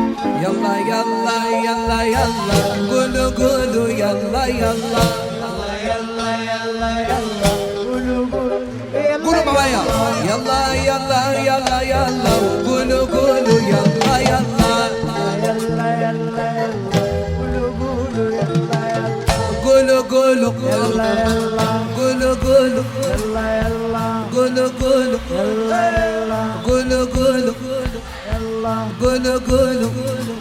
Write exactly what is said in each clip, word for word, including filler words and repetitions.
يلا يلا يلا يلا قولوا قولوا يلا يلا يلا يلا يلا قولوا قولوا قولوا معايا يلا يلا يلا يلا قولوا قولوا يلا يلا يلا يلا يلا قولوا قولوا يلا يلا قولوا قولوا يلا يلا قولوا قولوا يلا يلا قولوا قولوا يلا يلا قولوا قولوا يلا قولوا قولوا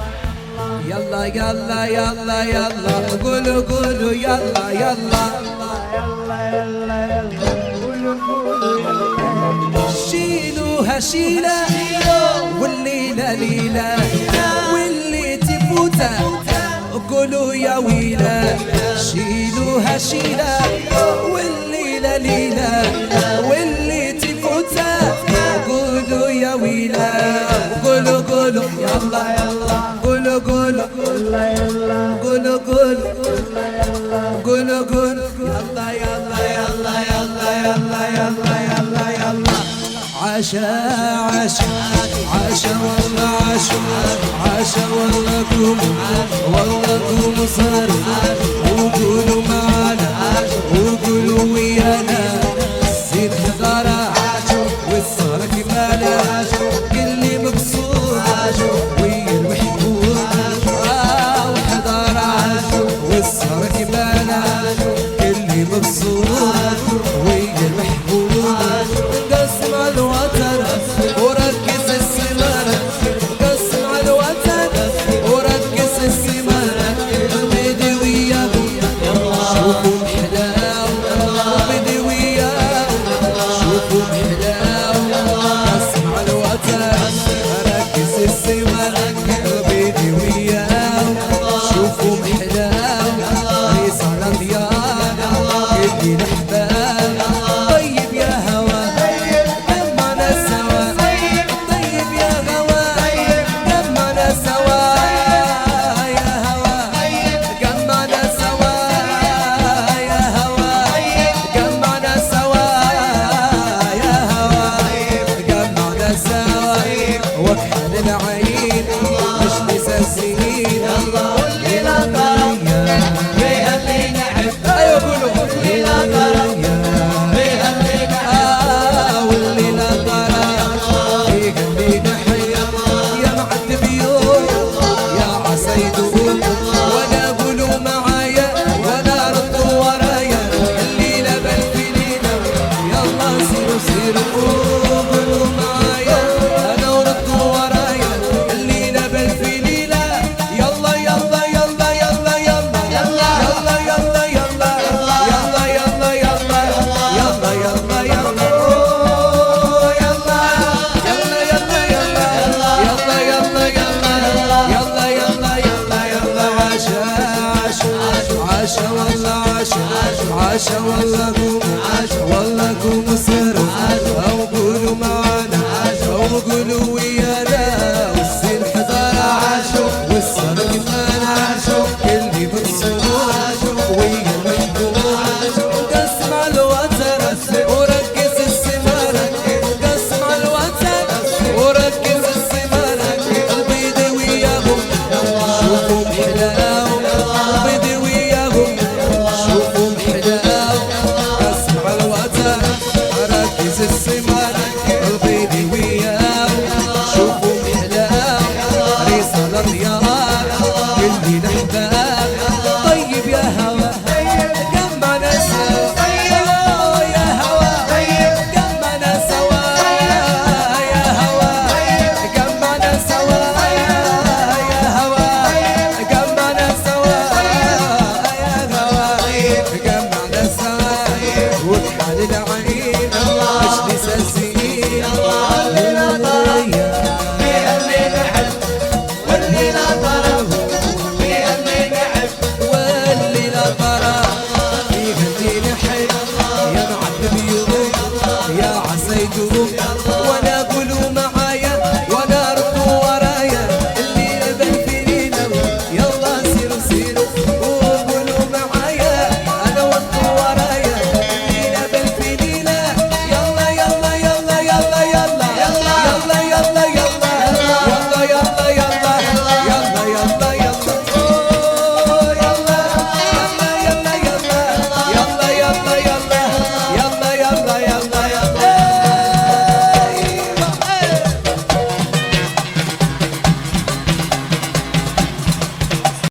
يلا يلا يلا يلا قولوا قولوا يلا يلا يلا يلا يلا قولوا قولوا يلا شيلوها شيلة والليلة ليلة واللي تفوتها قولوا يا ويلة شيلوها شيلة والليلة ليلة واللي تفوتها قولوا يا ويلة قولوا قولوا يلا يلا قولوا قولوا يلا يلا قولوا قولوا يلا قولوا قولوا يلا يلا يلا يلا يلا يلا يلا يلا عاشا عاشا عاشا والله عاشا عاشا والله قوم والله قوم صار وقولوا معانا وقولوا ويانا زيد حضارة والصار كمالا كلي مقصود ويا المحبوب آه وحضارة والصار كمالا كلي مقصود ويا المحبوب قسم على الوتر وركز السمانة قسم على الوتر وركز السمانة بدي وياهم شوفوا حلاوة بدي وياهم شوفوا حلاوة قسم على الوتر ركز السمانة بدي وياهم شوفوا حلاوة ريس على ديانا بدي الأحباب طيب يا هوا جمعنا سوا طيب يا هوا جمعنا سوا يا هوا جمعنا سوا يا هوا جمعنا سوا يا هوا جمعنا سوا وكحل العين مش نسى السنين واللي لا طرف فيها اللي نحب ايوه قولوا واللي لا طرف فيها اللي نحب واللي لا طرف فيها اللي نحب يا معد بيوم يا عسيدون ولا قولوا معايا ولا ردوا ورايا الليلة بالفليلة يلا سيروا سيروا قولوا معايا انا وردوا ورايا الليلة بالفليلة يلا يلا يلا يلا يلا يلا يلا يلا يلا يلا يلا يلا يلا يلا يلا أوه يلا يلا يلا يلا يلا يلا يلا يلا يلا يلا عاشا عاشا عاشا والله عاشا عاشا والله قوم والله قوم سروا أو قولوا معانا أو قولوا ويانا والسين حضارة عاشوا والصلاة كمان عاشوا اللي بتصور ويا المحبوب قسم على الوتر وركز السمارة قسم على الوتر وركز السمارة البيض وياهم شوفوا حلاوة البيض وياهم شوفوا حلاوة قسم على الوتر ركز السمارة البيض وياهم شوفوا حلاوة ريصة الرياض اللي نحباب طيب يا هوا جمعنا سوا يا هوا جمعنا سوا يا هوا جمعنا سوا يا هوا جمعنا سوا يا هوا جمعنا سوا وكحل العين مش نسى السنين واللي لا طرف فيها اللي نحب واللي لا طرف فيها اللي نحب واللي لا طرف فيها اللي نحب